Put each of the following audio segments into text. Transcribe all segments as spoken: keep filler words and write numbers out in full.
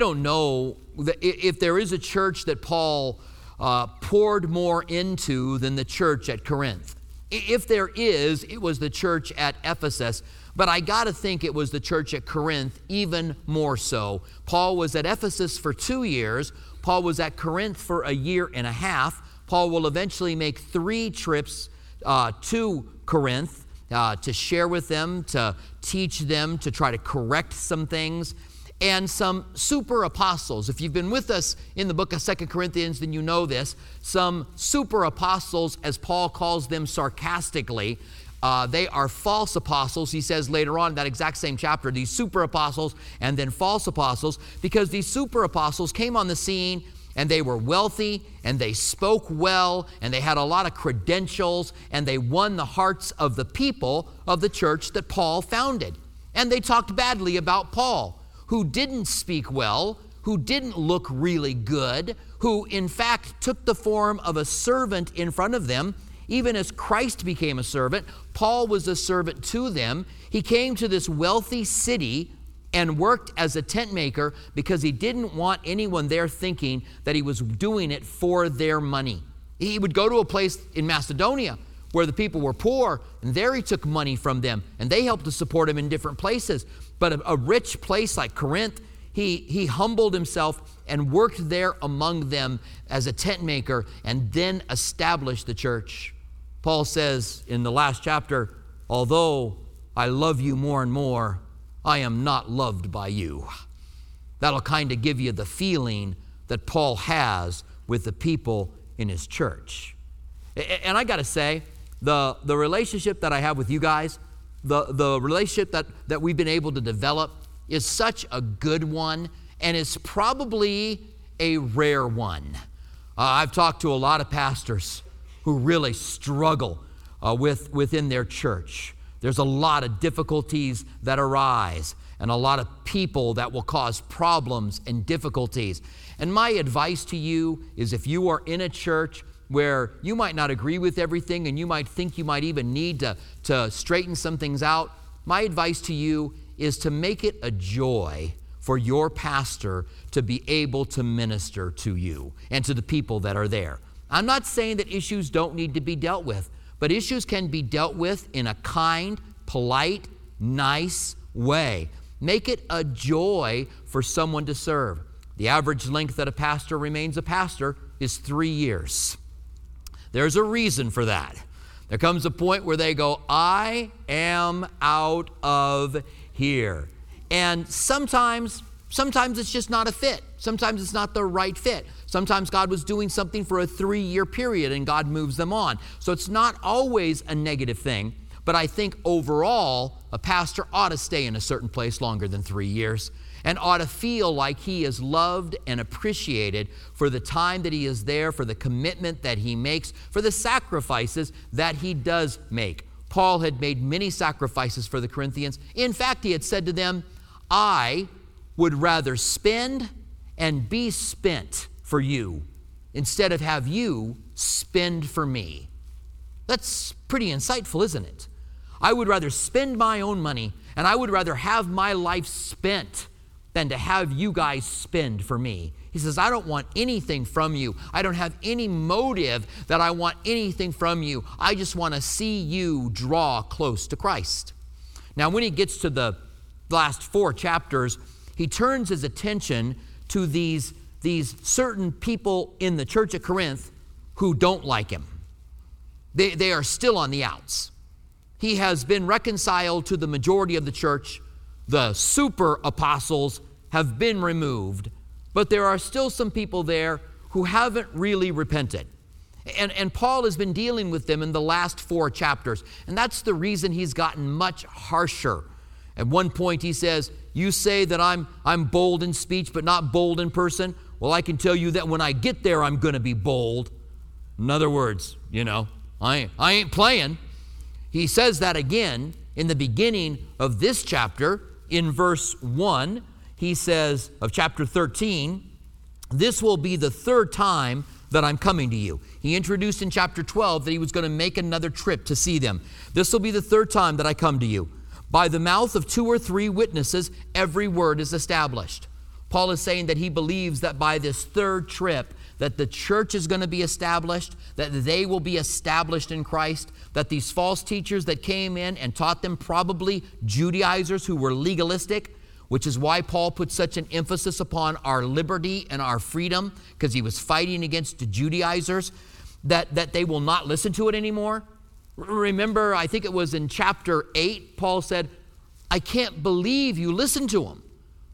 don't know if there is a church that Paul uh, poured more into than the church at Corinth. If there is, it was the church at Ephesus, but I got to think it was the church at Corinth even more so. Paul was at Ephesus for two years. Paul was at Corinth for a year and a half. Paul will eventually make three trips uh, to Corinth uh, to share with them, to teach them, to try to correct some things. And some super apostles. If you've been with us in the book of Second Corinthians, then you know this. Some super apostles, as Paul calls them sarcastically, uh, they are false apostles. He says later on in that exact same chapter, these super apostles and then false apostles, because these super apostles came on the scene and they were wealthy and they spoke well and they had a lot of credentials and they won the hearts of the people of the church that Paul founded. And they talked badly about Paul, who didn't speak well, who didn't look really good, who in fact took the form of a servant in front of them. Even as Christ became a servant, Paul was a servant to them. He came to this wealthy city and worked as a tent maker because he didn't want anyone there thinking that he was doing it for their money. He would go to a place in Macedonia where the people were poor, and there he took money from them, and they helped to support him in different places. But a, a rich place like Corinth, he, he humbled himself and worked there among them as a tent maker and then established the church. Paul says in the last chapter, although I love you more and more, I am not loved by you. That'll kind of give you the feeling that Paul has with the people in his church. And I got to say, the, the relationship that I have with you guys, the, the relationship that, that we've been able to develop is such a good one, and is probably a rare one. Uh, I've talked to a lot of pastors who really struggle uh, with within their church. There's a lot of difficulties that arise and a lot of people that will cause problems and difficulties. And my advice to you is, if you are in a church where you might not agree with everything and you might think you might even need to, to straighten some things out, my advice to you is to make it a joy for your pastor to be able to minister to you and to the people that are there. I'm not saying that issues don't need to be dealt with, but issues can be dealt with in a kind, polite, nice way. Make it a joy for someone to serve. The average length that a pastor remains a pastor is three years. There's a reason for that. There comes a point where they go, I am out of here. And sometimes, sometimes it's just not a fit. Sometimes it's not the right fit. Sometimes God was doing something for a three-year period and God moves them on. So it's not always a negative thing. But I think overall, a pastor ought to stay in a certain place longer than three years and ought to feel like he is loved and appreciated for the time that he is there, for the commitment that he makes, for the sacrifices that he does make. Paul had made many sacrifices for the Corinthians. In fact, he had said to them, I would rather spend and be spent for you instead of have you spend for me. That's pretty insightful, isn't it? I would rather spend my own money and I would rather have my life spent than to have you guys spend for me. He says, I don't want anything from you. I don't have any motive that I want anything from you. I just want to see you draw close to Christ. Now, when he gets to the last four chapters, he turns his attention to these, these certain people in the church at Corinth who don't like him. They, they are still on the outs. He has been reconciled to the majority of the church. The super apostles have been removed, but there are still some people there who haven't really repented. And, and Paul has been dealing with them in the last four chapters, and that's the reason he's gotten much harsher. At one point he says, you say that I'm, I'm bold in speech but not bold in person. Well, I can tell you that when I get there, I'm going to be bold. In other words, you know, I, I ain't playing. He says that again in the beginning of this chapter. In verse one, he says of chapter thirteen, this will be the third time that I'm coming to you. He introduced in chapter twelve that he was going to make another trip to see them. This will be the third time that I come to you. By the mouth of two or three witnesses, every word is established. Paul is saying that he believes that by this third trip, that the church is going to be established, that they will be established in Christ, that these false teachers that came in and taught them, probably Judaizers who were legalistic, which is why Paul put such an emphasis upon our liberty and our freedom, because he was fighting against the Judaizers, that, that they will not listen to it anymore. Remember, I think it was in chapter eight, Paul said, I can't believe you listen to them.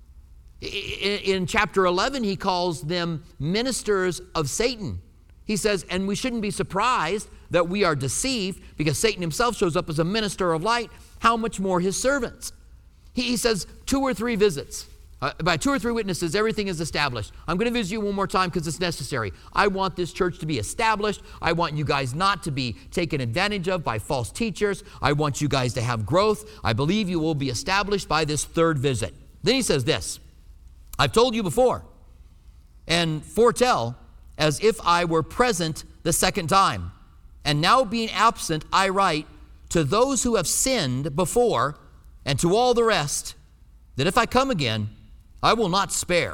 In chapter eleven, he calls them ministers of Satan. He says, and we shouldn't be surprised that we are deceived, because Satan himself shows up as a minister of light. How much more his servants? He says two or three visits. Uh, by two or three witnesses, everything is established. I'm going to visit you one more time because it's necessary. I want this church to be established. I want you guys not to be taken advantage of by false teachers. I want you guys to have growth. I believe you will be established by this third visit. Then he says this, I've told you before, and foretell as if I were present the second time. And now being absent, I write to those who have sinned before and to all the rest, that if I come again, I will not spare.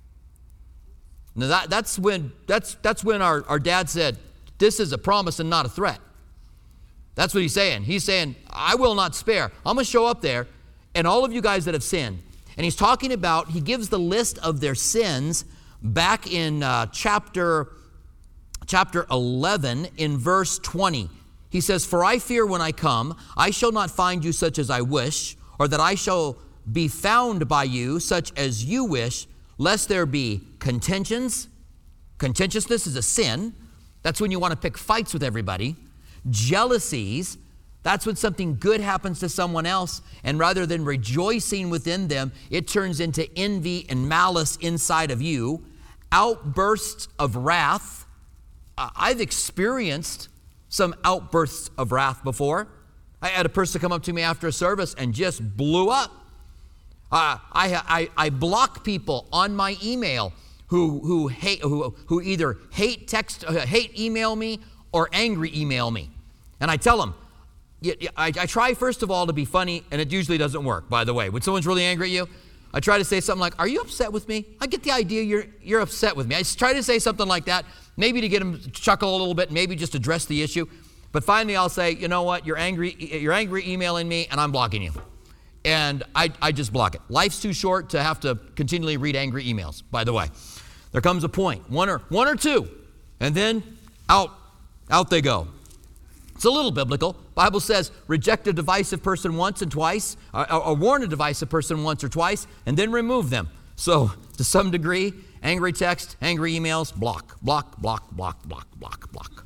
Now that, that's when, that's, that's when our, our dad said, this is a promise and not a threat. That's what he's saying. He's saying, I will not spare. I'm going to show up there, and all of you guys that have sinned. And he's talking about, he gives the list of their sins back in uh, chapter, chapter eleven in verse twenty. He says, for I fear when I come, I shall not find you such as I wish, or that I shall be found by you such as you wish, lest there be contentions. Contentiousness is a sin. That's when you want to pick fights with everybody. Jealousies. That's when something good happens to someone else, and rather than rejoicing within them, it turns into envy and malice inside of you. Outbursts of wrath. Uh, I've experienced some outbursts of wrath before. I had a person come up to me after a service and just blew up. Uh, I, I, I block people on my email who, who, hate, who, who either hate text, uh, hate email me or angry email me. And I tell them, I, I try first of all to be funny, and it usually doesn't work, by the way. When someone's really angry at you, I try to say something like, are you upset with me? I get the idea you're, you're upset with me. I just try to say something like that, maybe to get them to chuckle a little bit, maybe just address the issue. But finally I'll say, you know what, you're angry, you're angry emailing me, and I'm blocking you. And I, I just block it. Life's too short to have to continually read angry emails, by the way. There comes a point, one or, one or two, and then out, out they go. It's a little biblical. Bible says, reject a divisive person once and twice, or, or warn a divisive person once or twice, and then remove them. So, to some degree, angry text, angry emails, block, block, block, block, block, block, block.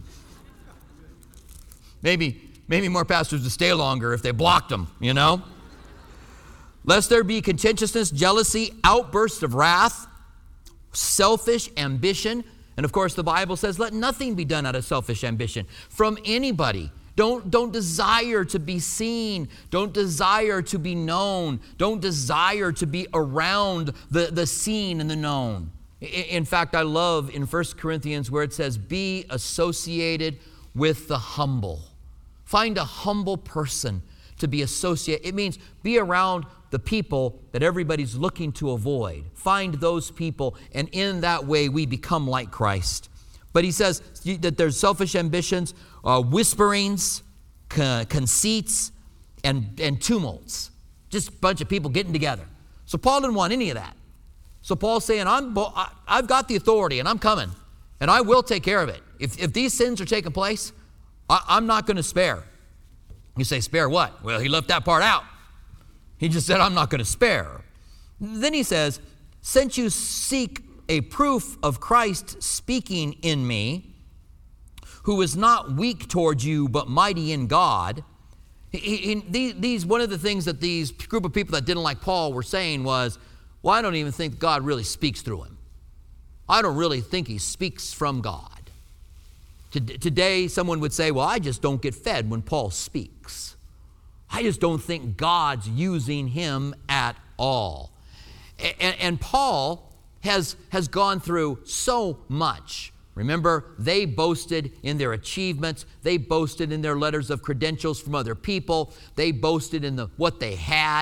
Maybe, maybe more pastors would stay longer if they blocked them, you know? Lest there be contentiousness, jealousy, outbursts of wrath, selfish ambition. And of course, the Bible says, let nothing be done out of selfish ambition from anybody. Don't, don't desire to be seen. Don't desire to be known. Don't desire to be around the, the seen and the known. In fact, I love in First Corinthians where it says, be associated with the humble. Find a humble person to be associated. It means be around the people that everybody's looking to avoid. Find those people, and in that way we become like Christ. But he says that there's selfish ambitions, uh, whisperings, co- conceits, and, and tumults. Just a bunch of people getting together. So Paul didn't want any of that. So Paul's saying, I'm, I've got the authority, and I'm coming, and I will take care of it. If, if these sins are taking place, I, I'm not going to spare. You say, spare what? Well, he left that part out. He just said, I'm not going to spare. Then he says, since you seek a proof of Christ speaking in me, who is not weak towards you, but mighty in God. He, he, these, one of the things that these group of people that didn't like Paul were saying was, well, I don't even think God really speaks through him. I don't really think he speaks from God. Today, someone would say, well, I just don't get fed when Paul speaks. I just don't think God's using him at all. And, and Paul has, has gone through so much. Remember, they boasted in their achievements. They boasted in their letters of credentials from other people. They boasted in the, what they had.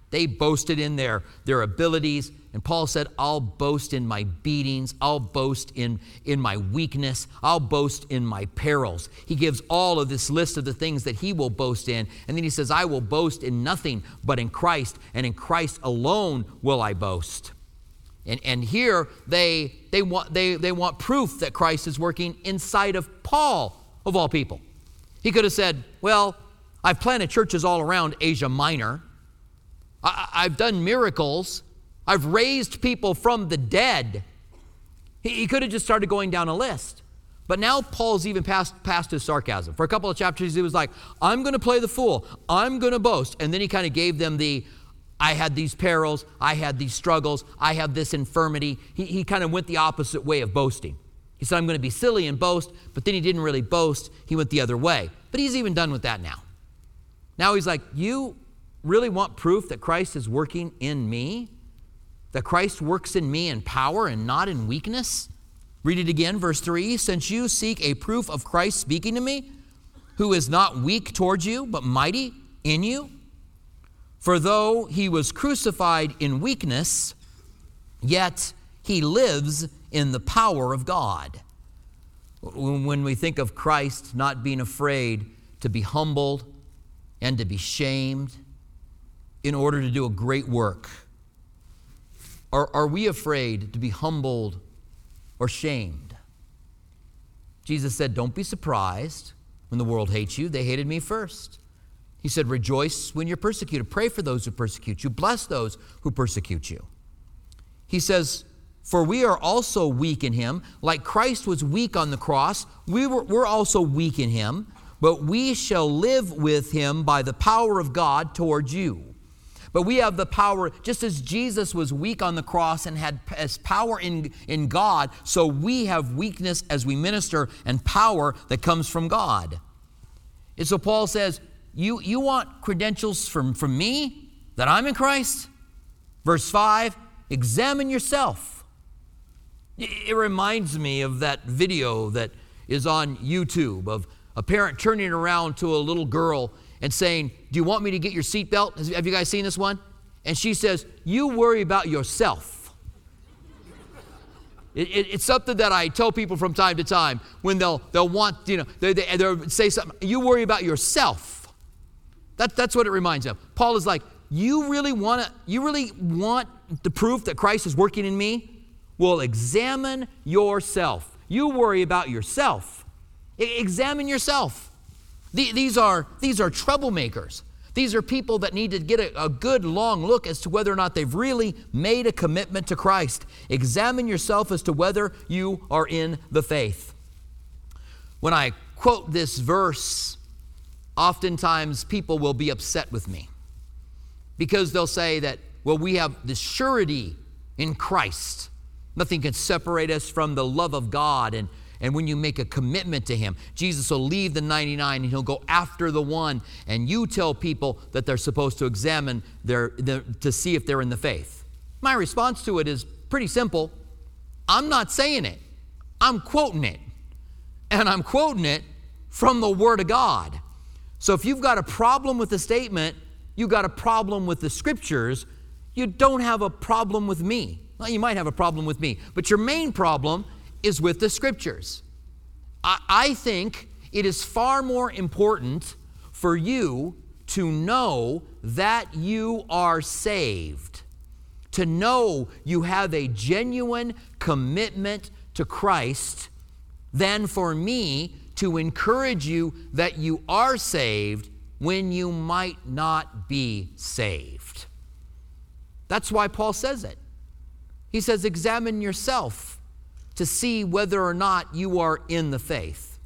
They boasted in their, their abilities. And Paul said, I'll boast in my beatings. I'll boast in, in my weakness. I'll boast in my perils. He gives all of this list of the things that he will boast in. And then he says, I will boast in nothing but in Christ, and in Christ alone will I boast. And, and here they, they, want, they, they want proof that Christ is working inside of Paul, of all people. He could have said, well, I've planted churches all around Asia Minor. I, I've done miracles. I've raised people from the dead. He, he could have just started going down a list. But now Paul's even past, past his sarcasm. For a couple of chapters, he was like, I'm going to play the fool. I'm going to boast. And then he kind of gave them the, I had these perils. I had these struggles. I have this infirmity. He, he kind of went the opposite way of boasting. He said, I'm going to be silly and boast. But then he didn't really boast. He went the other way. But he's even done with that now. Now he's like, you really want proof that Christ is working in me? That Christ works in me in power and not in weakness? Read it again, verse three. Since you seek a proof of Christ speaking to me, who is not weak towards you, but mighty in you. For though he was crucified in weakness, yet he lives in the power of God. When we think of Christ not being afraid to be humbled and to be shamed in order to do a great work, are, are we afraid to be humbled or shamed? Jesus said, don't be surprised when the world hates you. They hated me first. He said, rejoice when you're persecuted. Pray for those who persecute you. Bless those who persecute you. He says, for we are also weak in him. Like Christ was weak on the cross, we were, we're also weak in him, but we shall live with him by the power of God towards you. But we have the power, just as Jesus was weak on the cross and had as power in, in God, so we have weakness as we minister and power that comes from God. And so Paul says, you, you want credentials from, from me, that I'm in Christ? Verse five, examine yourself. It, it reminds me of that video that is on YouTube of a parent turning around to a little girl and saying, do you want me to get your seatbelt? Have you guys seen this one? And she says, you worry about yourself. It, it, it's something that I tell people from time to time when they'll they'll want, you know, they, they, they'll say something, you worry about yourself. That, that's what it reminds them. Paul is like, you really want to, you really want the proof that Christ is working in me? Well, examine yourself. You worry about yourself. I, examine yourself. These are, these are troublemakers. These are people that need to get a, a good long look as to whether or not they've really made a commitment to Christ. Examine yourself as to whether you are in the faith. When I quote this verse, oftentimes people will be upset with me because they'll say that, well, we have the surety in Christ. Nothing can separate us from the love of God. And And when you make a commitment to him, Jesus will leave the ninety-nine and he'll go after the one. And you tell people that they're supposed to examine their, their to see if they're in the faith. My response to it is pretty simple. I'm not saying it. I'm quoting it. And I'm quoting it from the Word of God. So if you've got a problem with the statement, you've got a problem with the Scriptures, you don't have a problem with me. Well, you might have a problem with me, but your main problem is with the Scriptures. I, I think it is far more important for you to know that you are saved, to know you have a genuine commitment to Christ, than for me to encourage you that you are saved when you might not be saved. That's why Paul says it. He says, examine yourself to see whether or not you are in the faith.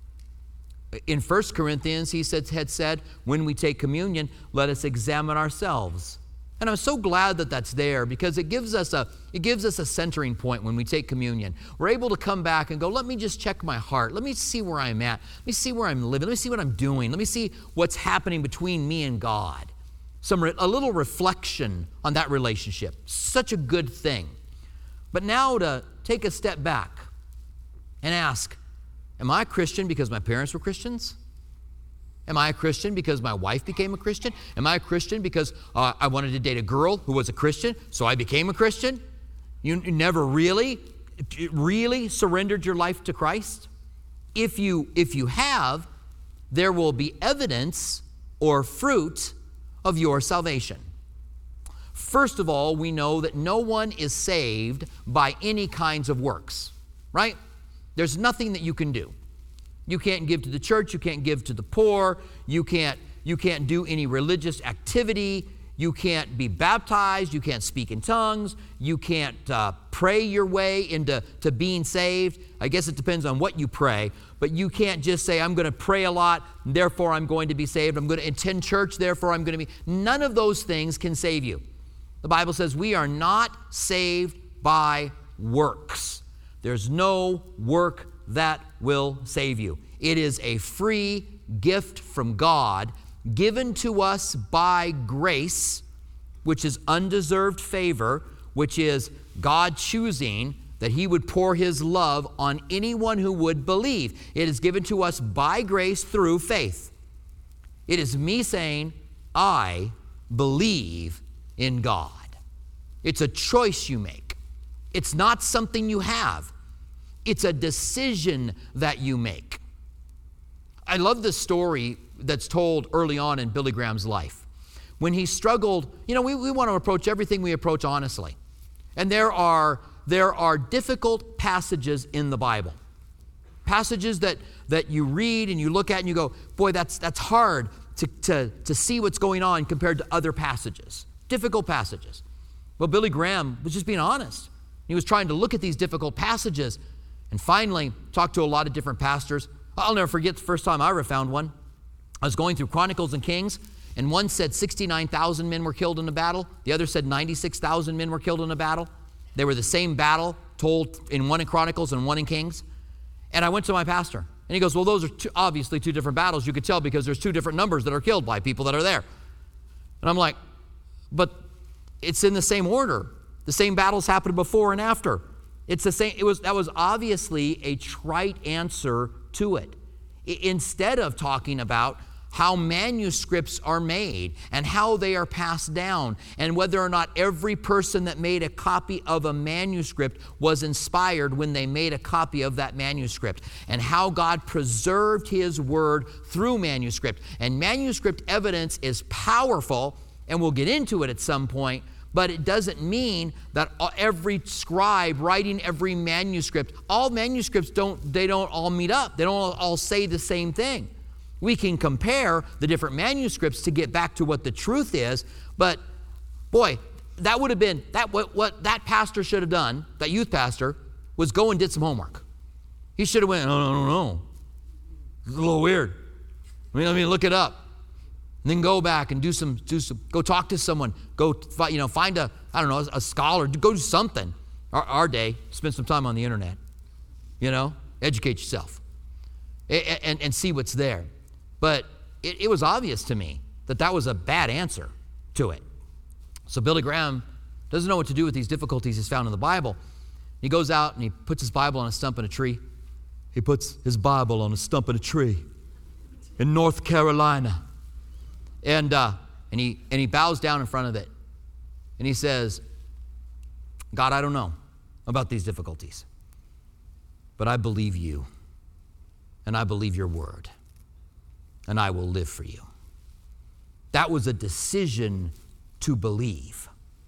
In First Corinthians, he said, had said, when we take communion, let us examine ourselves. And I'm so glad that that's there because it gives us a it gives us a centering point when we take communion. We're able to come back and go, let me just check my heart. Let me see where I'm at. Let me see where I'm living. Let me see what I'm doing. Let me see what's happening between me and God. Some a little reflection on that relationship. Such a good thing. But now to take a step back and ask, am I a Christian because my parents were Christians? Am I a Christian because my wife became a Christian? Am I a Christian because uh, I wanted to date a girl who was a Christian, so I became a Christian? You never really, really surrendered your life to Christ? If you, if you have, there will be evidence or fruit of your salvation. First of all, we know that no one is saved by any kinds of works, right? There's nothing that you can do. You can't give to the church, you can't give to the poor, you can't, you can't do any religious activity, you can't be baptized, you can't speak in tongues, you can't uh, pray your way into to being saved. I guess it depends on what you pray, but you can't just say, I'm going to pray a lot, therefore I'm going to be saved. I'm going to attend church, therefore I'm going to be. None of those things can save you. The Bible says we are not saved by works. There's no work that will save you. It is a free gift from God given to us by grace, which is undeserved favor, which is God choosing that He would pour His love on anyone who would believe. It is given to us by grace through faith. It is me saying, I believe in God. It's a choice you make. It's not something you have. It's a decision that you make. I love the story that's told early on in Billy Graham's life. When he struggled, you know, we, we want to approach everything we approach honestly. And there are, there are difficult passages in the Bible. Passages that, that you read and you look at and you go, boy, that's, that's hard to, to, to see what's going on compared to other passages. Difficult passages. Well, Billy Graham was just being honest. He was trying to look at these difficult passages and finally talked to a lot of different pastors. I'll never forget the first time I ever found one. I was going through Chronicles and Kings, and one said sixty-nine thousand men were killed in a battle. The other said ninety-six thousand men were killed in a battle. They were the same battle told in one in Chronicles and one in Kings. And I went to my pastor, and he goes, well, those are two, obviously two different battles. You could tell because there's two different numbers that are killed by people that are there. And I'm like, but it's in the same order. The same battles happened before and after. It's the same. It was, that was obviously a trite answer to it. I, instead of talking about how manuscripts are made and how they are passed down and whether or not every person that made a copy of a manuscript was inspired when they made a copy of that manuscript, and how God preserved His word through manuscript. And manuscript evidence is powerful, and we'll get into it at some point, but it doesn't mean that every scribe writing every manuscript, all manuscripts don't, they don't all meet up. They don't all say the same thing. We can compare the different manuscripts to get back to what the truth is, but boy, that would have been, that what, what that pastor should have done, that youth pastor, was go and did some homework. He should have went, no, no, no, no. It's a little weird. I mean, let me look it up. And then go back and do some, do some, go talk to someone, go, you know, find a, I don't know, a scholar, go do something. Our, our day, spend some time on the internet, you know, educate yourself and, and, and see what's there. But it, it was obvious to me that that was a bad answer to it. So Billy Graham doesn't know what to do with these difficulties he's found in the Bible. He goes out and he puts his Bible on a stump in a tree. He puts his Bible on a stump in a tree in North Carolina. And, uh, and, he, and he bows down in front of it. And he says, God, I don't know about these difficulties, but I believe you. And I believe your word. And I will live for you. That was a decision to believe.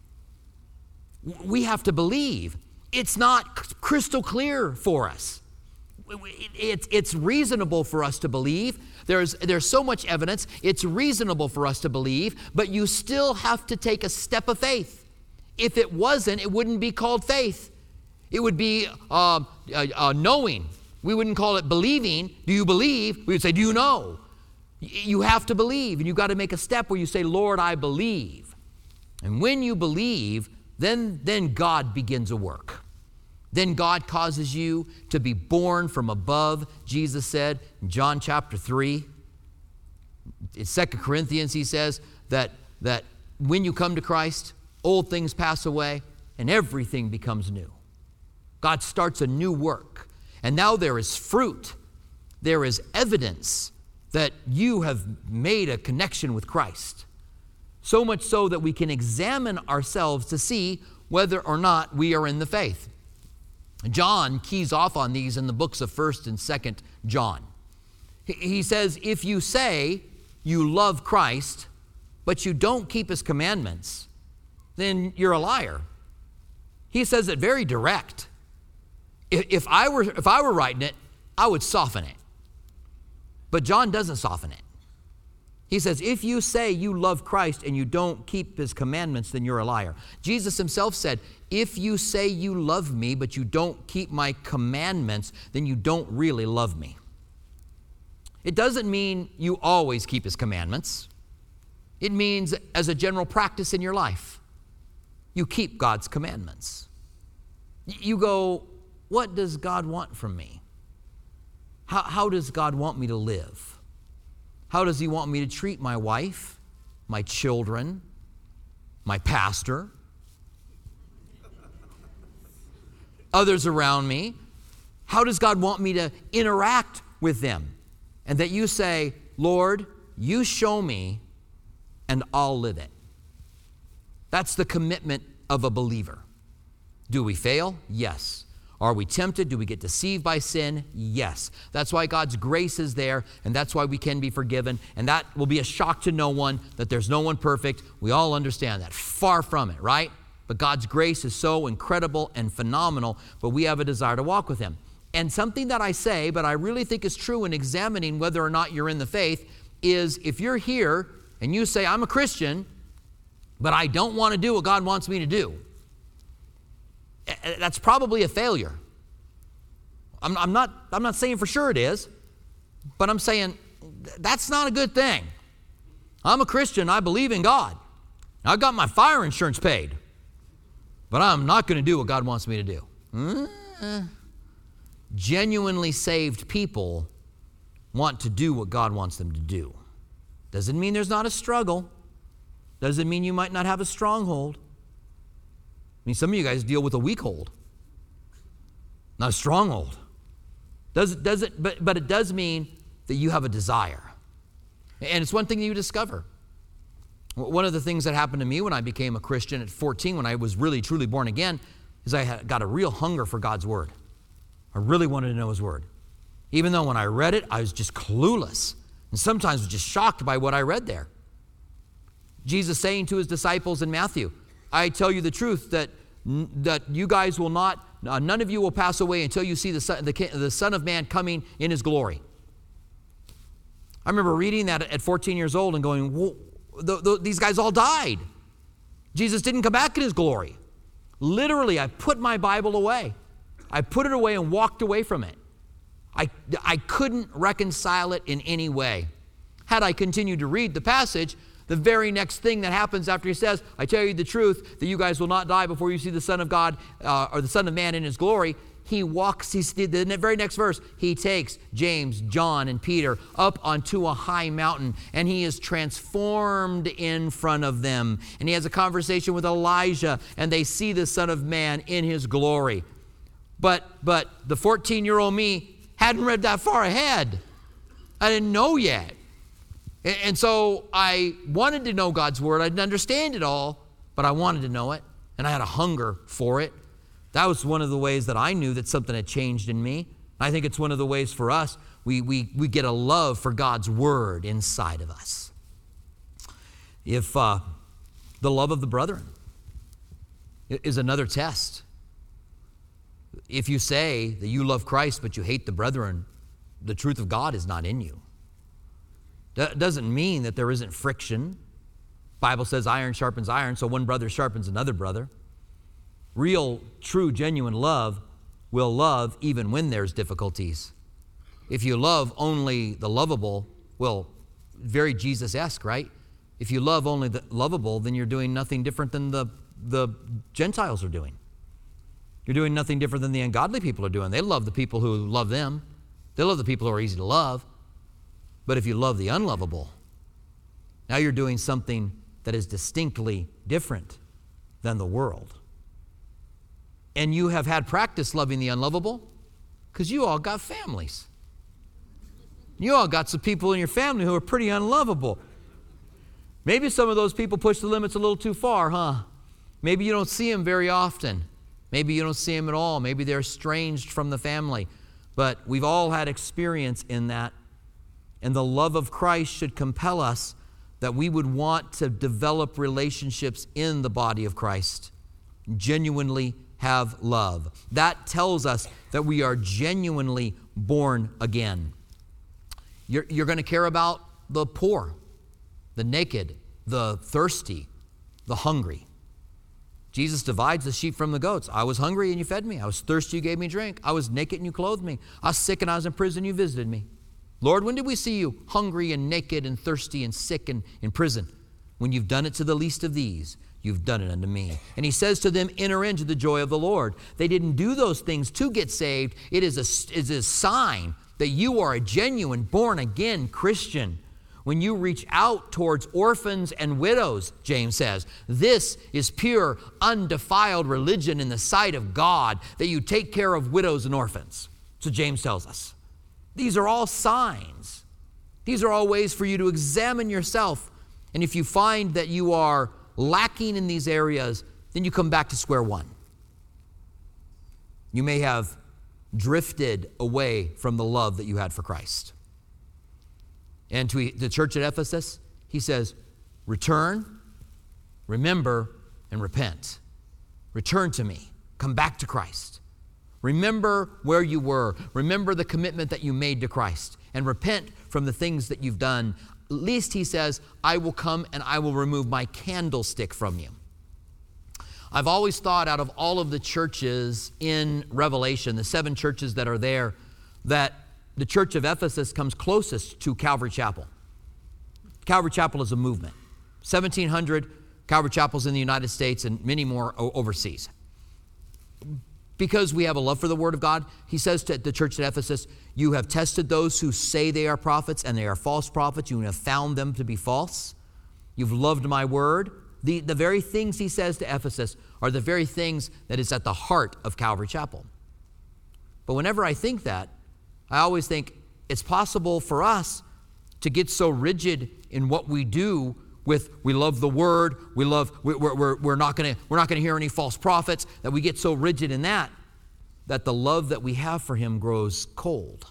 We have to believe. It's not crystal clear for us. It's, it's reasonable for us to believe. There's, there's so much evidence. It's reasonable for us to believe, but you still have to take a step of faith. If it wasn't, it wouldn't be called faith. It would be uh, uh, uh, knowing. We wouldn't call it believing. Do you believe? We would say, do you know? You have to believe, and you've got to make a step where you say, Lord, I believe. And when you believe, then, then God begins a work. Then God causes you to be born from above, Jesus said in John chapter three. In Second Corinthians, he says that, that when you come to Christ, old things pass away and everything becomes new. God starts a new work. And now there is fruit. There is evidence. that you have made a connection with Christ. So much so that we can examine ourselves to see whether or not we are in the faith. John keys off on these in the books of First and Second John. He says, if you say you love Christ, but you don't keep his commandments, then you're a liar. He says it very direct. If I were, if I were writing it, I would soften it. But John doesn't soften it. He says, if you say you love Christ and you don't keep his commandments, then you're a liar. Jesus himself said, if you say you love me, but you don't keep my commandments, then you don't really love me. It doesn't mean you always keep his commandments. It means as a general practice in your life, you keep God's commandments. You go, what does God want from me? How, how does God want me to live? How does he want me to treat my wife, my children, my pastor, others around me? How does God want me to interact with them? And that you say, Lord, you show me and I'll live it. That's the commitment of a believer. Do we fail? Yes. Are we tempted? Do we get deceived by sin? Yes. That's why God's grace is there, and that's why we can be forgiven. And that will be a shock to no one, that there's no one perfect. We all understand that. Far from it, right? But God's grace is so incredible and phenomenal, but we have a desire to walk with him. And something that I say, but I really think is true in examining whether or not you're in the faith, is if you're here and you say, I'm a Christian, but I don't want to do what God wants me to do, that's probably a failure. I'm, I'm not, I'm not saying for sure it is, but I'm saying that's not a good thing. I'm a Christian. I believe in God. I got my fire insurance paid, but I'm not going to do what God wants me to do. Mm-hmm. Genuinely saved people want to do what God wants them to do. Doesn't mean there's not a struggle. Doesn't mean you might not have a stronghold. I mean, some of you guys deal with a weak hold, not a stronghold. Does it, does it, but, but it does mean that you have a desire. And it's one thing that you discover. One of the things that happened to me when I became a Christian at fourteen, when I was really, truly born again, is I had got a real hunger for God's word. I really wanted to know his word. Even though when I read it, I was just clueless. And sometimes was just shocked by what I read there. Jesus saying to his disciples in Matthew, I tell you the truth that, that you guys will not, uh, none of you will pass away until you see the son, the, the Son of Man coming in his glory. I remember reading that at fourteen years old and going, well, the, the, these guys all died. Jesus didn't come back in his glory. Literally, I put my Bible away. I put it away and walked away from it. I, I couldn't reconcile it in any way. Had I continued to read the passage, the very next thing that happens after he says, I tell you the truth, that you guys will not die before you see the Son of God uh, or the Son of Man in his glory. He walks, he's, the very next verse, he takes James, John, and Peter up onto a high mountain, and he is transformed in front of them. And he has a conversation with Elijah, and they see the Son of Man in his glory. But, but the fourteen-year-old me hadn't read that far ahead. I didn't know yet. And so I wanted to know God's word. I didn't understand it all, but I wanted to know it, and I had a hunger for it. That was one of the ways that I knew that something had changed in me. I think it's one of the ways for us, we, we, we get a love for God's word inside of us. If uh, the love of the brethren is another test. If you say that you love Christ but you hate the brethren, the truth of God is not in you. That doesn't mean that there isn't friction. Bible says iron sharpens iron, so one brother sharpens another brother. Real, true, genuine love will love even when there's difficulties. If you love only the lovable, well, very Jesus-esque, right? If you love only the lovable, then you're doing nothing different than the, the Gentiles are doing. You're doing nothing different than the ungodly people are doing. They love the people who love them. They love the people who are easy to love. But if you love the unlovable, now you're doing something that is distinctly different than the world. And you have had practice loving the unlovable because you all got families. You all got some people in your family who are pretty unlovable. Maybe some of those people push the limits a little too far, huh? Maybe you don't see them very often. Maybe you don't see them at all. Maybe they're estranged from the family. But we've all had experience in that. And the love of Christ should compel us that we would want to develop relationships in the body of Christ. Genuinely have love. That tells us that we are genuinely born again. You're, you're going to care about the poor, the naked, the thirsty, the hungry. Jesus divides the sheep from the goats. I was hungry and you fed me. I was thirsty, you gave me drink. I was naked and you clothed me. I was sick and I was in prison, you visited me. Lord, when did we see you hungry and naked and thirsty and sick and in prison? When you've done it to the least of these, you've done it unto me. And he says to them, enter into the joy of the Lord. They didn't do those things to get saved. It is a, is a sign that you are a genuine, born-again Christian. When you reach out towards orphans and widows, James says, this is pure, undefiled religion in the sight of God, that you take care of widows and orphans. So James tells us. These are all signs. These are all ways for you to examine yourself. And if you find that you are lacking in these areas, then you come back to square one. You may have drifted away from the love that you had for Christ. And to the church at Ephesus, he says, return, remember, and repent. Return to me. Come back to Christ. Remember where you were. Remember the commitment that you made to Christ. And repent from the things that you've done. At least he says, I will come and I will remove my candlestick from you. I've always thought out of all of the churches in Revelation, the seven churches that are there, that the church of Ephesus comes closest to Calvary Chapel. Calvary Chapel is a movement. seventeen hundred Calvary Chapels in the United States and many more overseas. Because we have a love for the Word of God, he says to the church at Ephesus, you have tested those who say they are prophets and they are false prophets. You have found them to be false. You've loved my word. The, the very things he says to Ephesus are the very things that is at the heart of Calvary Chapel. But whenever I think that, I always think it's possible for us to get so rigid in what we do with we love the word, we love we're, we're, we're not going to we're not going to hear any false prophets, that we get so rigid in that that the love that we have for him grows cold.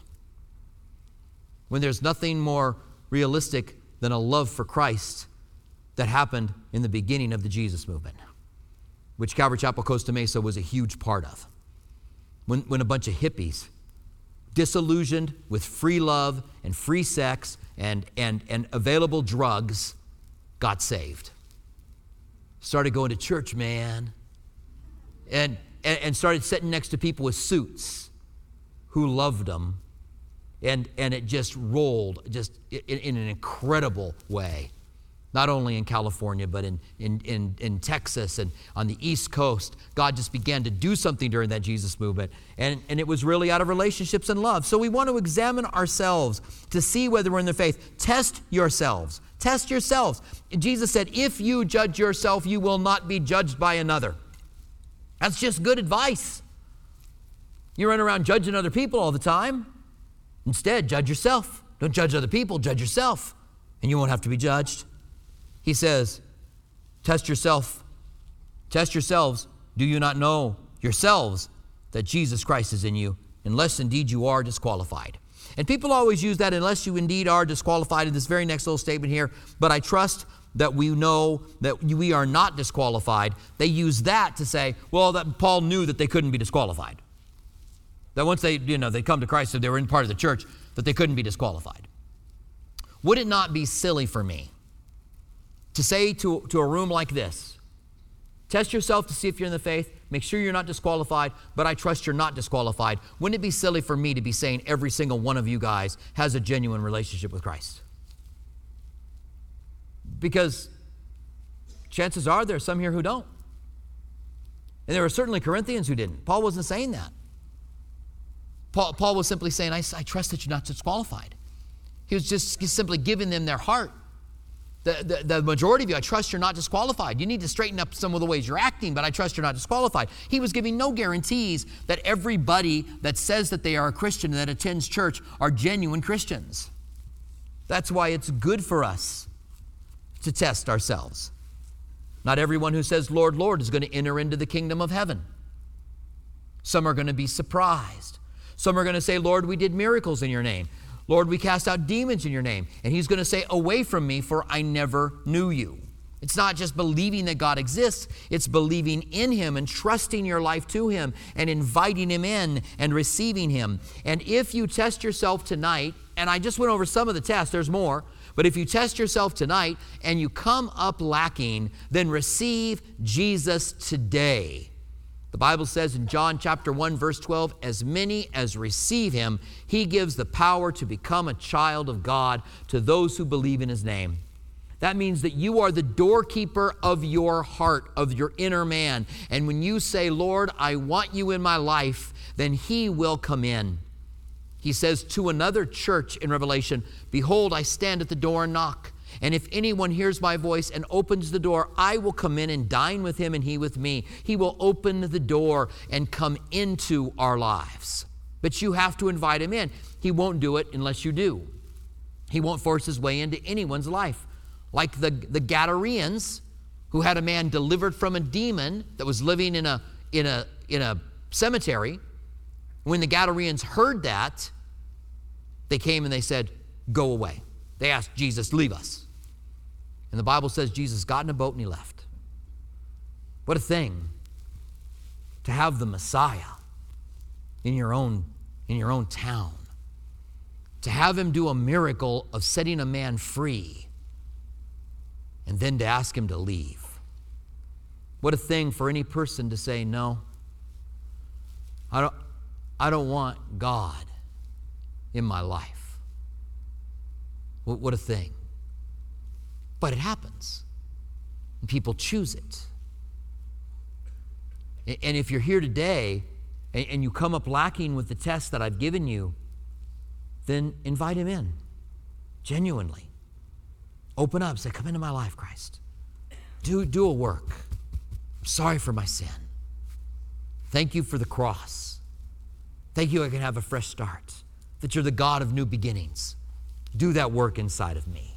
When there's nothing more realistic than a love for Christ that happened in the beginning of the Jesus movement, which Calvary Chapel Costa Mesa was a huge part of. When, when a bunch of hippies, disillusioned with free love and free sex and, and, and available drugs, got saved. Started going to church, man. And, and, and started sitting next to people with suits who loved them. And, and it just rolled just in, in an incredible way. Not only in California, but in, in, in, in Texas and on the East Coast. God just began to do something during that Jesus movement. And, and it was really out of relationships and love. So we want to examine ourselves to see whether we're in the faith. Test yourselves. Test yourselves. Jesus said, if you judge yourself, you will not be judged by another. That's just good advice. You run around judging other people all the time. Instead, judge yourself. Don't judge other people, judge yourself. And you won't have to be judged. He says, test yourself. Test yourselves. Do you not know yourselves that Jesus Christ is in you, unless indeed you are disqualified? And people always use that, unless you indeed are disqualified, in this very next little statement here. But I trust that we know that we are not disqualified. They use that to say, well, that Paul knew that they couldn't be disqualified. That once they, you know, they come to Christ, if they were in part of the church, that they couldn't be disqualified. Would it not be silly for me to say to, to a room like this, test yourself to see if you're in the faith, make sure you're not disqualified, but I trust you're not disqualified? Wouldn't it be silly for me to be saying every single one of you guys has a genuine relationship with Christ? Because chances are there are some here who don't. And there were certainly Corinthians who didn't. Paul wasn't saying that. Paul, Paul was simply saying, I, I trust that you're not disqualified. He was just simply giving them their heart. The, the, the majority of you, I trust you're not disqualified. You need to straighten up some of the ways you're acting, but I trust you're not disqualified. He was giving no guarantees that everybody that says that they are a Christian and that attends church are genuine Christians. That's why it's good for us to test ourselves. Not everyone who says, Lord, Lord, is going to enter into the kingdom of heaven. Some are going to be surprised. Some are going to say, Lord, we did miracles in your name. Lord, we cast out demons in your name. And he's going to say, away from me, for I never knew you. It's not just believing that God exists. It's believing in him and trusting your life to him and inviting him in and receiving him. And if you test yourself tonight, and I just went over some of the tests, there's more, but if you test yourself tonight and you come up lacking, then receive Jesus today. The Bible says in John chapter one, verse twelve, as many as receive him, he gives the power to become a child of God to those who believe in his name. That means that you are the doorkeeper of your heart, of your inner man. And when you say, Lord, I want you in my life, then he will come in. He says to another church in Revelation, behold, I stand at the door and knock. And if anyone hears my voice and opens the door, I will come in and dine with him and he with me. He will open the door and come into our lives. But you have to invite him in. He won't do it unless you do. He won't force his way into anyone's life. Like the, the Gadareans, who had a man delivered from a demon that was living in a, in a, in a cemetery. When the Gadareans heard that, they came and they said, go away. They asked Jesus, leave us. And the Bible says Jesus got in a boat and he left. What a thing to have the Messiah in your own, in your own town. To have him do a miracle of setting a man free and then to ask him to leave. What a thing for any person to say, no, I don't, I don't want God in my life. What, what a thing. But it happens. And people choose it. And if you're here today and, and you come up lacking with the test that I've given you, then invite him in, genuinely. Open up, say, come into my life, Christ. Do, do a work. I'm sorry for my sin. Thank you for the cross. Thank you I can have a fresh start, that you're the God of new beginnings. Do that work inside of me.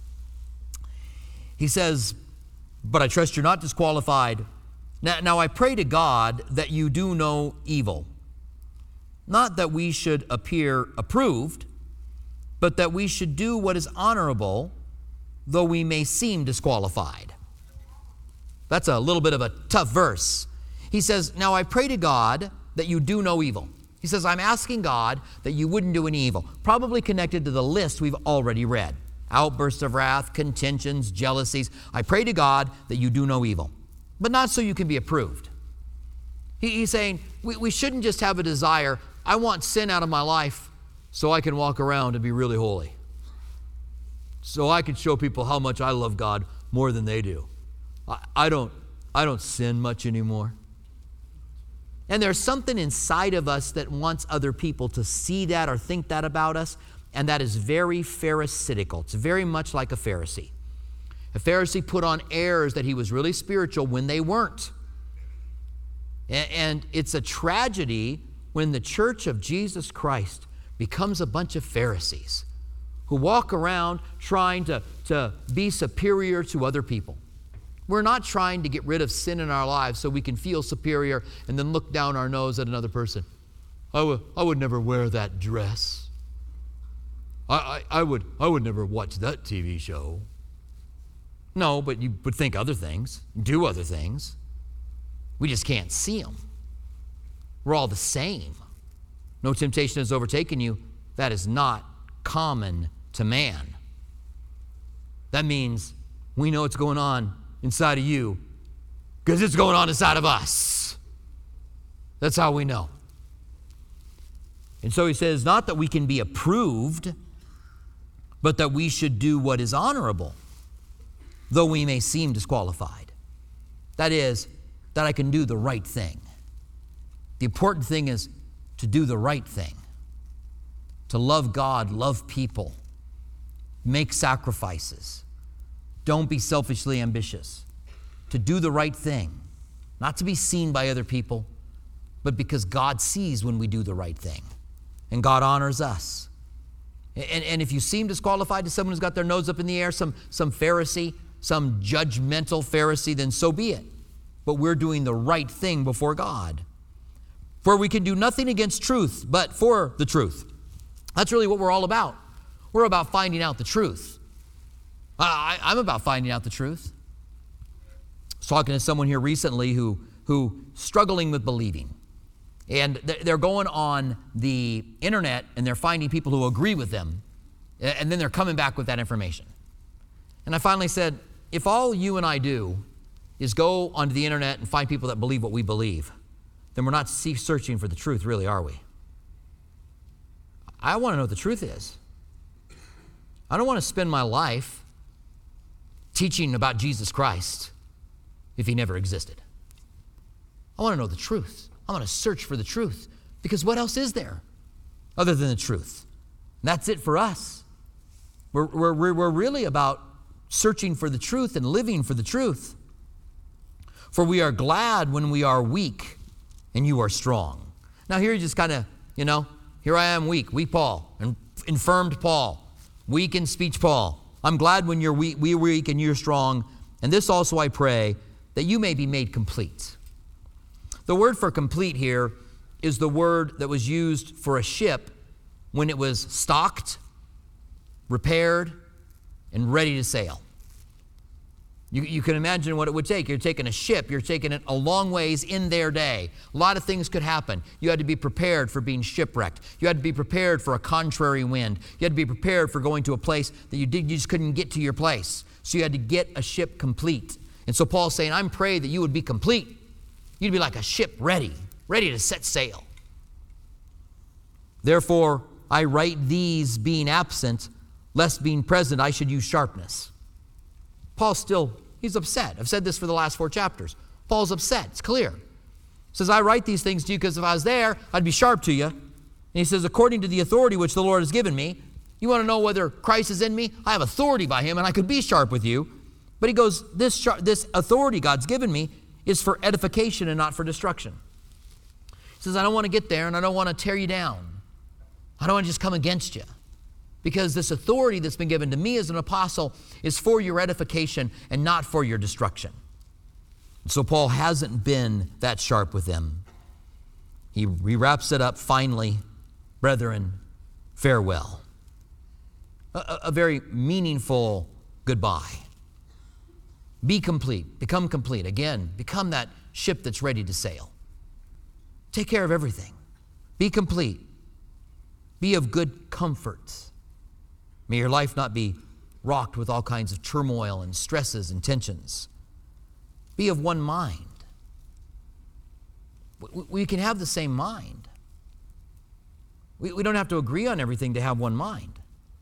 He says, but I trust you're not disqualified. Now, now I pray to God that you do no evil. Not that we should appear approved, but that we should do what is honorable, though we may seem disqualified. That's a little bit of a tough verse. He says, now I pray to God that you do no evil. He says, I'm asking God that you wouldn't do any evil. Probably connected to the list we've already read. Outbursts of wrath, contentions, jealousies. I pray to God that you do no evil, but not so you can be approved. He, he's saying we, we shouldn't just have a desire, I want sin out of my life so I can walk around and be really holy. So I can show people how much I love God more than they do. I, I don't, I don't sin much anymore. And there's something inside of us that wants other people to see that or think that about us, and that is very pharisaical. It's very much like a Pharisee. A Pharisee put on airs that he was really spiritual when they weren't. And it's a tragedy when the church of Jesus Christ becomes a bunch of Pharisees who walk around trying to, to be superior to other people. We're not trying to get rid of sin in our lives so we can feel superior and then look down our nose at another person. I would, I would never wear that dress. I, I, I, would, I would never watch that T V show. No, but you would think other things, do other things. We just can't see them. We're all the same. No temptation has overtaken you. That is not common to man. That means we know what's going on inside of you because it's going on inside of us. That's how we know. And so he says, not that we can be approved, but that we should do what is honorable, though we may seem disqualified. That is, that I can do the right thing. The important thing is to do the right thing, to love God, love people, make sacrifices. Don't be selfishly ambitious. To do the right thing, not to be seen by other people, but because God sees when we do the right thing, and God honors us. And, and if you seem disqualified to someone who's got their nose up in the air, some, some Pharisee, some judgmental Pharisee, then so be it. But we're doing the right thing before God. For we can do nothing against truth, but for the truth. That's really what we're all about. We're about finding out the truth. I, I'm about finding out the truth. I was talking to someone here recently who, who struggling with believing. And they're going on the internet and they're finding people who agree with them. And then they're coming back with that information. And I finally said, if all you and I do is go onto the internet and find people that believe what we believe, then we're not searching for the truth, really, are we? I want to know what the truth is. I don't want to spend my life teaching about Jesus Christ if he never existed. I want to know the truth. I want to search for the truth, because what else is there other than the truth? And that's it for us. We're, we're, we're really about searching for the truth and living for the truth. For we are glad when we are weak and you are strong. Now here you just kind of, you know, here I am weak, weak Paul, and infirmed Paul, weak in speech Paul. I'm glad when you're weak, we're weak and you're strong. And this also I pray, that you may be made complete. The word for complete here is the word that was used for a ship when it was stocked, repaired, and ready to sail. You, you can imagine what it would take. You're taking a ship, you're taking it a long ways in their day. A lot of things could happen. You had to be prepared for being shipwrecked. You had to be prepared for a contrary wind. You had to be prepared for going to a place that you, did, you just couldn't get to your place. So you had to get a ship complete. And so Paul's saying, I'm praying that you would be complete. You'd be like a ship ready, ready to set sail. Therefore, I write these being absent, lest being present I should use sharpness. Paul's still, he's upset. I've said this for the last four chapters. Paul's upset. It's clear. He says, I write these things to you because if I was there, I'd be sharp to you. And he says, according to the authority which the Lord has given me, you want to know whether Christ is in me? I have authority by him and I could be sharp with you. But he goes, this, sharp, this authority God's given me is for edification and not for destruction. He says, I don't want to get there and I don't want to tear you down. I don't want to just come against you. Because this authority that's been given to me as an apostle is for your edification and not for your destruction. So Paul hasn't been that sharp with them. He, he wraps it up finally, brethren, farewell. A, a very meaningful goodbye. Be complete, become complete. Again, become that ship that's ready to sail. Take care of everything. Be complete. Be of good comfort. May your life not be rocked with all kinds of turmoil and stresses and tensions. Be of one mind. We can have the same mind. We don't have to agree on everything to have one mind.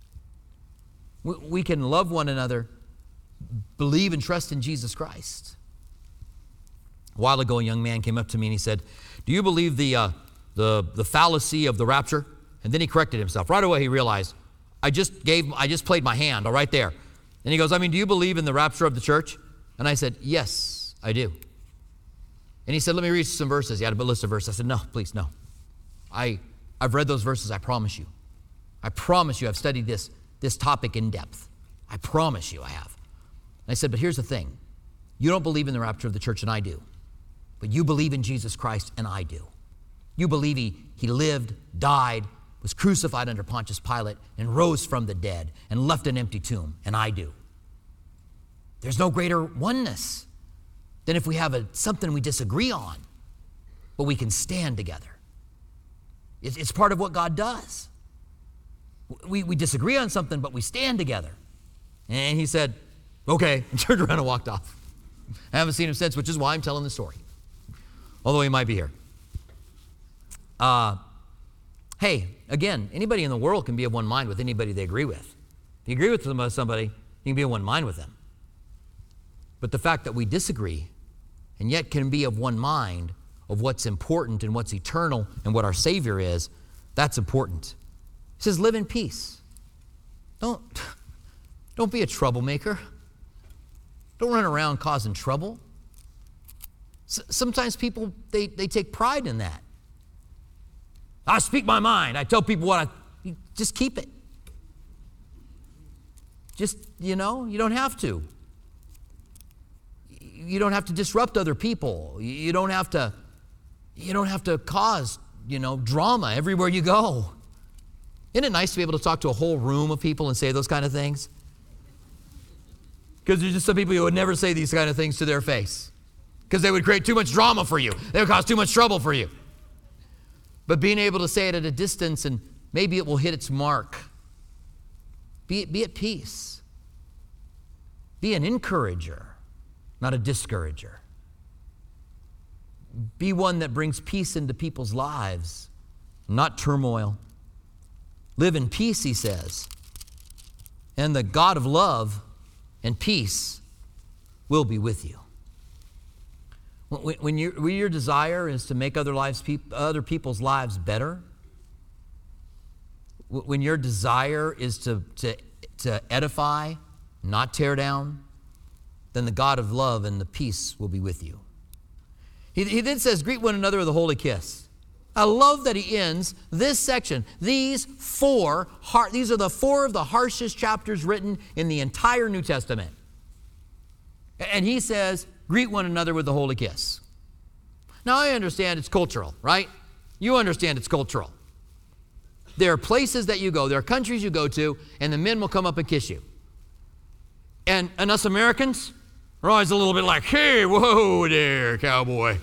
We can love one another, believe and trust in Jesus Christ. A while ago, a young man came up to me and he said, do you believe the, uh, the, the fallacy of the rapture? And then he corrected himself. Right away he realized, I just gave, I just played my hand, all right there. And he goes, I mean, do you believe in the rapture of the church? And I said, yes, I do. And he said, let me read some verses. He had a list of verses. I said, no, please, no. I, I've read those verses, I promise you. I promise you I've studied this, this topic in depth. I promise you I have. And I said, but here's the thing. You don't believe in the rapture of the church, and I do. But you believe in Jesus Christ, and I do. You believe he, he lived, died, was crucified under Pontius Pilate, and rose from the dead, and left an empty tomb, and I do. There's no greater oneness than if we have a, something we disagree on, but we can stand together. It's, it's part of what God does. We, we disagree on something, but we stand together. And he said, okay, and turned around and walked off. I haven't seen him since, which is why I'm telling the story, although he might be here. Uh, Hey, again, anybody in the world can be of one mind with anybody they agree with. If you agree with somebody, you can be of one mind with them. But the fact that we disagree and yet can be of one mind of what's important and what's eternal and what our Savior is, that's important. He says, live in peace. Don't, don't be a troublemaker. Don't run around causing trouble. S- sometimes people, they, they take pride in that. I speak my mind. I tell people what I, just keep it. Just, you know, you don't have to. You don't have to disrupt other people. You don't have to, you don't have to cause, you know, drama everywhere you go. Isn't it nice to be able to talk to a whole room of people and say those kind of things? Because there's just some people who would never say these kind of things to their face. Because they would create too much drama for you. They would cause too much trouble for you. But being able to say it at a distance and maybe it will hit its mark. Be, be at peace. Be an encourager, not a discourager. Be one that brings peace into people's lives, not turmoil. Live in peace, he says. And the God of love and peace will be with you. When, when, you, when your desire is to make other, lives, other people's lives better, when your desire is to, to, to edify, not tear down, then the God of love and the peace will be with you. He, he then says, greet one another with a holy kiss. I love that he ends this section. These four, har- these are the four of the harshest chapters written in the entire New Testament. And he says, greet one another with a holy kiss. Now I understand it's cultural, right? You understand it's cultural. There are places that you go, there are countries you go to, and the men will come up and kiss you. And, and us Americans are always a little bit like, hey, whoa there, cowboy.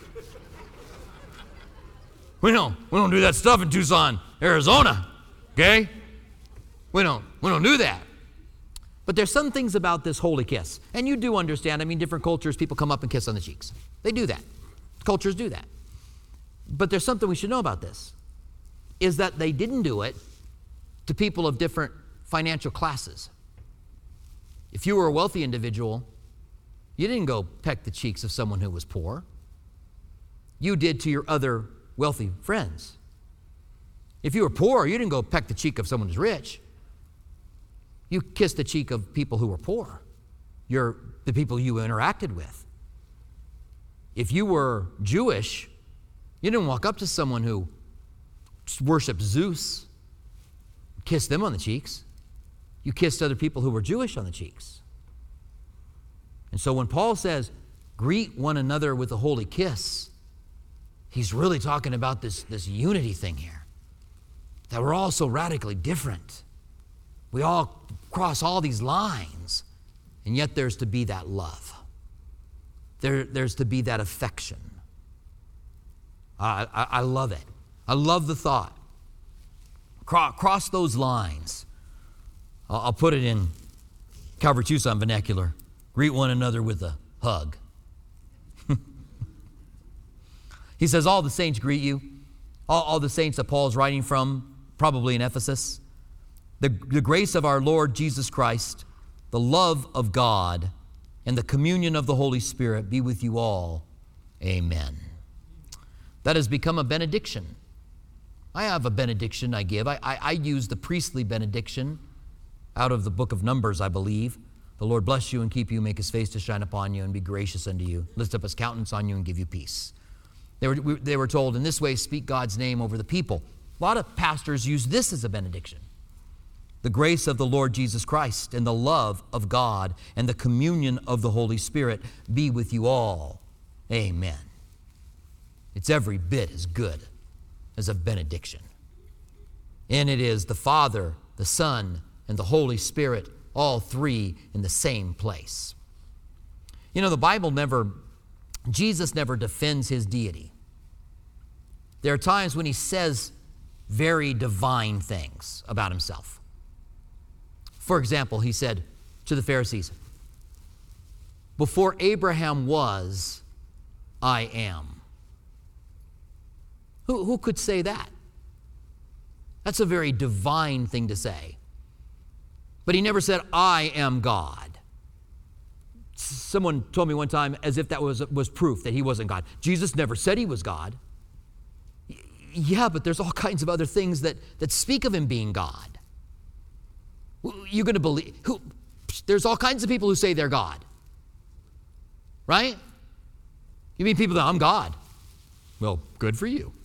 We don't, we don't do that stuff in Tucson, Arizona, okay? We don't, we don't do that. But there's some things about this holy kiss. And you do understand, I mean, different cultures, people come up and kiss on the cheeks. They do that. Cultures do that. But there's something we should know about this, is that they didn't do it to people of different financial classes. If you were a wealthy individual, you didn't go peck the cheeks of someone who was poor. You did to your other wealthy friends. If you were poor, you didn't go peck the cheek of someone who's rich. You kissed the cheek of people who were poor. You're the people you interacted with. If you were Jewish, you didn't walk up to someone who worshiped Zeus, kiss them on the cheeks. You kissed other people who were Jewish on the cheeks. And so when Paul says, greet one another with a holy kiss, he's really talking about this, this unity thing here. That we're all so radically different. We all cross all these lines, and yet there's to be that love. There, there's to be that affection. I, I, I love it. I love the thought. Cross, cross those lines. I'll, I'll put it in Calvary Tucson vernacular. Greet one another with a hug. He says, all the saints greet you. All, all the saints that Paul's writing from, probably in Ephesus. The, the grace of our Lord Jesus Christ, the love of God, and the communion of the Holy Spirit be with you all. Amen. That has become a benediction. I have a benediction I give. I, I, I use the priestly benediction out of the book of Numbers, I believe. The Lord bless you and keep you, make his face to shine upon you and be gracious unto you. Lift up his countenance on you and give you peace. They were, they were told in this way, speak God's name over the people. A lot of pastors use this as a benediction. The grace of the Lord Jesus Christ and the love of God and the communion of the Holy Spirit be with you all. Amen. It's every bit as good as a benediction. And it is the Father, the Son, and the Holy Spirit, all three in the same place. You know, the Bible never, Jesus never defends his deity. There are times when he says very divine things about himself. For example, he said to the Pharisees, before Abraham was, I am. Who, who could say that? That's a very divine thing to say. But he never said, I am God. Someone told me one time as if that was, was proof that he wasn't God. Jesus never said he was God. Yeah, but there's all kinds of other things that, that speak of him being God. You're going to believe, who? There's all kinds of people who say they're God. Right? You mean people that I'm God? Well, good for you.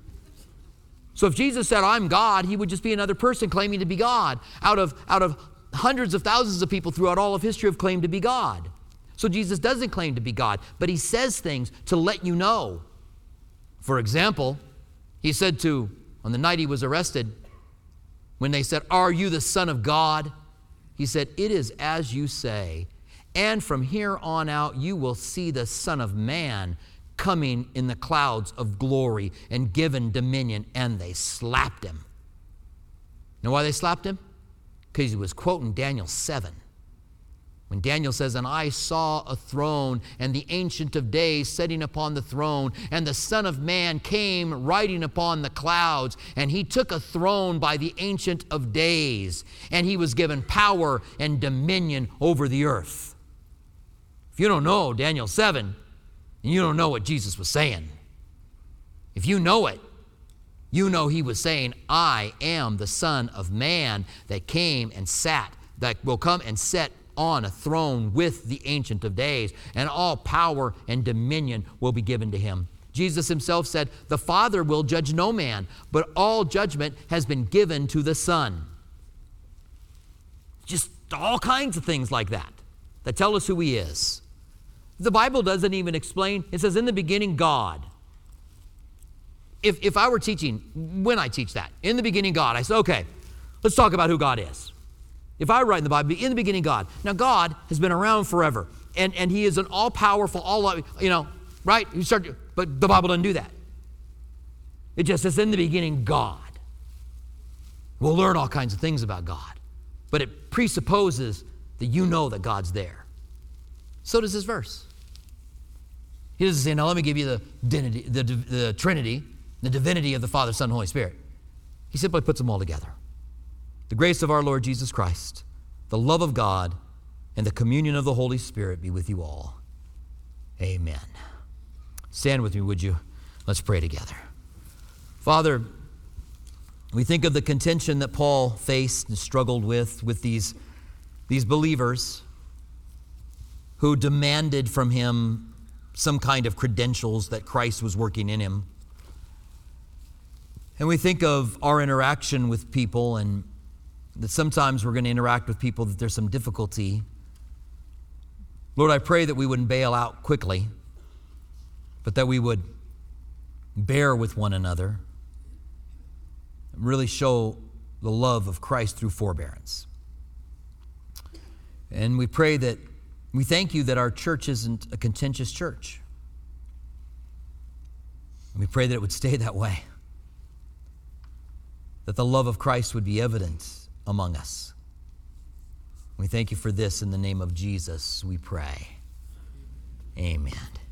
So if Jesus said, I'm God, he would just be another person claiming to be God out of, out of hundreds of thousands of people throughout all of history have claimed to be God. So Jesus doesn't claim to be God, but he says things to let you know. For example, he said to, on the night he was arrested, when they said, "Are you the Son of God?" He said, "It is as you say. And from here on out, you will see the Son of Man coming in the clouds of glory and given dominion." And they slapped him. Know why they slapped him? Because he was quoting Daniel seven. When Daniel says, "And I saw a throne, and the Ancient of Days sitting upon the throne, and the Son of Man came riding upon the clouds, and he took a throne by the Ancient of Days, and he was given power and dominion over the earth." If you don't know Daniel seven, you don't know what Jesus was saying. If you know it, you know he was saying, "I am the Son of Man that came and sat, that will come and sit on a throne with the Ancient of Days, and all power and dominion will be given to him." Jesus himself said, "The Father will judge no man, but all judgment has been given to the Son." Just all kinds of things like that that tell us who he is. The Bible doesn't even explain. It says, "In the beginning, God." If, if I were teaching, when I teach that, "In the beginning, God," I say, okay, let's talk about who God is. If I write in the Bible, "In the beginning, God." Now, God has been around forever, and, and he is an all-powerful, all, you know, right? You start, but the Bible doesn't do that. It just says, "In the beginning, God." We'll learn all kinds of things about God, but it presupposes that you know that God's there. So does this verse. He doesn't say, "Now let me give you the, divinity, the, the Trinity, the divinity of the Father, Son, and Holy Spirit." He simply puts them all together. The grace of our Lord Jesus Christ, the love of God, and the communion of the Holy Spirit be with you all. Amen. Stand with me, would you? Let's pray together. Father, we think of the contention that Paul faced and struggled with, with these, these believers who demanded from him some kind of credentials that Christ was working in him. And we think of our interaction with people, and that sometimes we're going to interact with people that there's some difficulty. Lord, I pray that we wouldn't bail out quickly, but that we would bear with one another and really show the love of Christ through forbearance. And we pray that, we thank you that our church isn't a contentious church. And we pray that it would stay that way, that the love of Christ would be evident among us. We thank you for this in the name of Jesus, we pray. Amen.